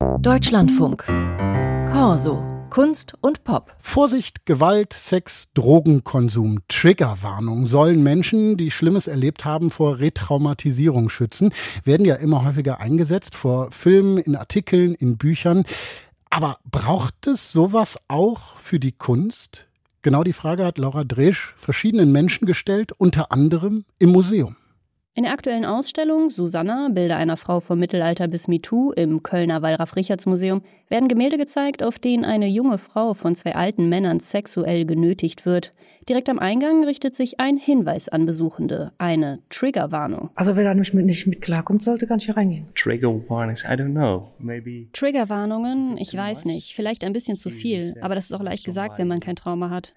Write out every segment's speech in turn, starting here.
Deutschlandfunk. Corso. Kunst und Pop. Vorsicht, Gewalt, Sex, Drogenkonsum, Triggerwarnung sollen Menschen, die Schlimmes erlebt haben, vor Retraumatisierung schützen. Werden ja immer häufiger eingesetzt, vor Filmen, in Artikeln, in Büchern. Aber braucht es sowas auch für die Kunst? Genau die Frage hat Laura Dresch verschiedenen Menschen gestellt, unter anderem im Museum. In der aktuellen Ausstellung Susanna, Bilder einer Frau vom Mittelalter bis MeToo im Kölner Wallraf-Richartz-Museum werden Gemälde gezeigt, auf denen eine junge Frau von zwei alten Männern sexuell genötigt wird. Direkt am Eingang richtet sich ein Hinweis an Besuchende, eine Triggerwarnung. Also wer da nicht mit klarkommt, sollte gar nicht hier reingehen. Triggerwarnungen, ich weiß nicht, vielleicht ein bisschen zu viel, aber das ist auch leicht gesagt, wenn man kein Trauma hat.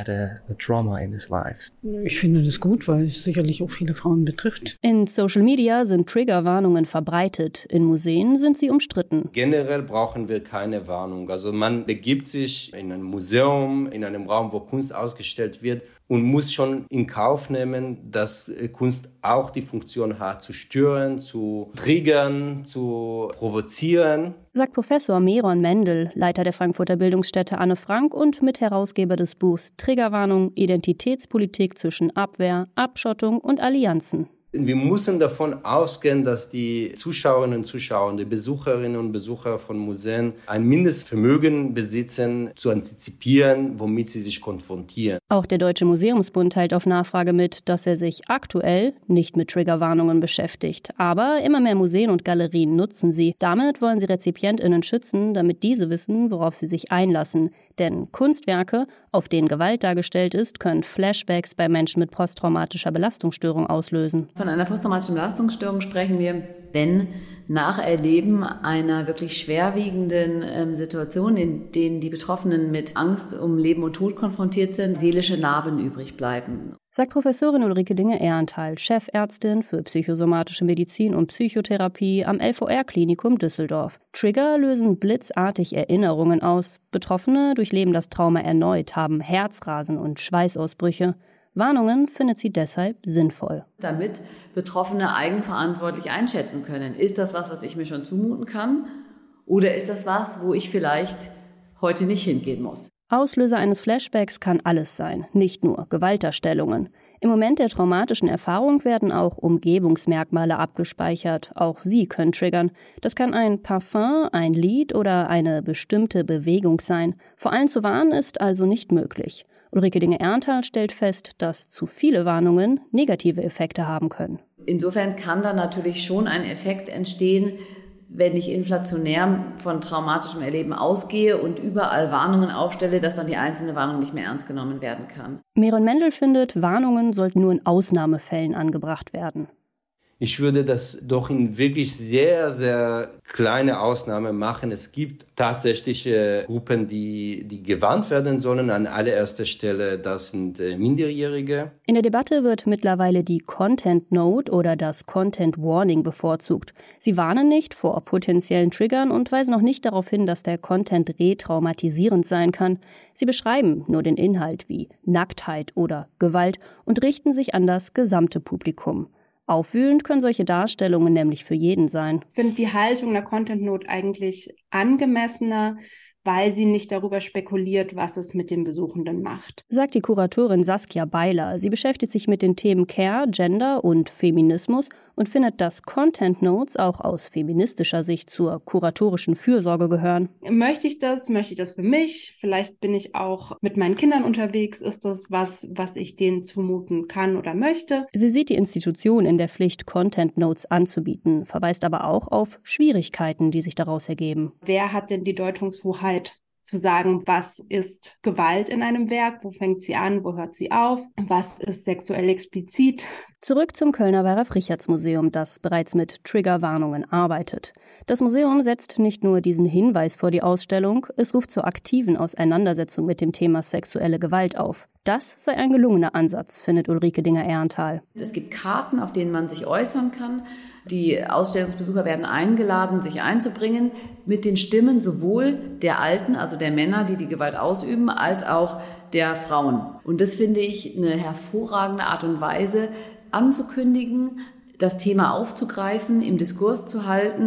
Ich finde das gut, weil es sicherlich auch viele Frauen betrifft. In Social Media sind Triggerwarnungen verbreitet, in Museen sind sie umstritten. Generell brauchen wir keine Warnung. Also man begibt sich in ein Museum, in einem Raum, wo Kunst ausgestellt wird und muss schon in Kauf nehmen, dass Kunst auch die Funktion hat, zu stören, zu triggern, zu provozieren. Sagt Professor Meron Mendel, Leiter der Frankfurter Bildungsstätte Anne Frank und Mitherausgeber des Buchs Triggerwarnung, Identitätspolitik zwischen Abwehr, Abschottung und Allianzen. Wir müssen davon ausgehen, dass die Zuschauerinnen und Zuschauer, die Besucherinnen und Besucher von Museen ein Mindestvermögen besitzen, zu antizipieren, womit sie sich konfrontieren. Auch der Deutsche Museumsbund teilt auf Nachfrage mit, dass er sich aktuell nicht mit Triggerwarnungen beschäftigt. Aber immer mehr Museen und Galerien nutzen sie. Damit wollen sie RezipientInnen schützen, damit diese wissen, worauf sie sich einlassen. Denn Kunstwerke, auf denen Gewalt dargestellt ist, können Flashbacks bei Menschen mit posttraumatischer Belastungsstörung auslösen. Von einer posttraumatischen Belastungsstörung sprechen wir, wenn nach Erleben einer wirklich schwerwiegenden Situation, in denen die Betroffenen mit Angst um Leben und Tod konfrontiert sind, seelische Narben übrig bleiben. Sagt Professorin Ulrike Dinge-Ehrenthal, Chefärztin für psychosomatische Medizin und Psychotherapie am LVR-Klinikum Düsseldorf. Trigger lösen blitzartig Erinnerungen aus. Betroffene durchleben das Trauma erneut, haben Herzrasen und Schweißausbrüche. Warnungen findet sie deshalb sinnvoll. Damit Betroffene eigenverantwortlich einschätzen können, ist das was ich mir schon zumuten kann, oder ist das was, wo ich vielleicht heute nicht hingehen muss? Auslöser eines Flashbacks kann alles sein, nicht nur Gewaltdarstellungen. Im Moment der traumatischen Erfahrung werden auch Umgebungsmerkmale abgespeichert. Auch sie können triggern. Das kann ein Parfum, ein Lied oder eine bestimmte Bewegung sein. Vor allem zu warnen ist also nicht möglich. Ulrike Dinge-Ehrenthal stellt fest, dass zu viele Warnungen negative Effekte haben können. Insofern kann da natürlich schon ein Effekt entstehen, wenn ich inflationär von traumatischem Erleben ausgehe und überall Warnungen aufstelle, dass dann die einzelne Warnung nicht mehr ernst genommen werden kann. Meron Mendel findet, Warnungen sollten nur in Ausnahmefällen angebracht werden. Ich würde das doch in wirklich sehr, sehr kleine Ausnahme machen. Es gibt tatsächliche Gruppen, die gewarnt werden sollen. An allererster Stelle, das sind Minderjährige. In der Debatte wird mittlerweile die Content Note oder das Content Warning bevorzugt. Sie warnen nicht vor potenziellen Triggern und weisen auch nicht darauf hin, dass der Content retraumatisierend sein kann. Sie beschreiben nur den Inhalt wie Nacktheit oder Gewalt und richten sich an das gesamte Publikum. Aufwühlend können solche Darstellungen nämlich für jeden sein. Ich finde die Haltung der Content Note eigentlich angemessener, weil sie nicht darüber spekuliert, was es mit den Besuchenden macht. Sagt die Kuratorin Saskia Beiler. Sie beschäftigt sich mit den Themen Care, Gender und Feminismus und findet, dass Content Notes auch aus feministischer Sicht zur kuratorischen Fürsorge gehören. Möchte ich das für mich? Vielleicht bin ich auch mit meinen Kindern unterwegs. Ist das was ich denen zumuten kann oder möchte? Sie sieht die Institution in der Pflicht, Content Notes anzubieten, verweist aber auch auf Schwierigkeiten, die sich daraus ergeben. Wer hat denn die Deutungshoheit zu sagen, was ist Gewalt in einem Werk, wo fängt sie an, wo hört sie auf, was ist sexuell explizit. Zurück zum Kölner Wallraf-Richartz-Museum, das bereits mit Triggerwarnungen arbeitet. Das Museum setzt nicht nur diesen Hinweis vor die Ausstellung, es ruft zur aktiven Auseinandersetzung mit dem Thema sexuelle Gewalt auf. Das sei ein gelungener Ansatz, findet Ulrike Dinge-Ehrenthal. Es gibt Karten, auf denen man sich äußern kann. Die Ausstellungsbesucher werden eingeladen, sich einzubringen mit den Stimmen sowohl der Alten, also der Männer, die die Gewalt ausüben, als auch der Frauen. Und das finde ich eine hervorragende Art und Weise, anzukündigen, das Thema aufzugreifen, im Diskurs zu halten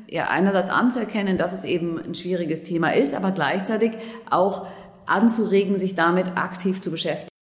ja einerseits anzuerkennen, dass es eben ein schwieriges Thema ist, aber gleichzeitig auch anzuregen, sich damit aktiv zu beschäftigen.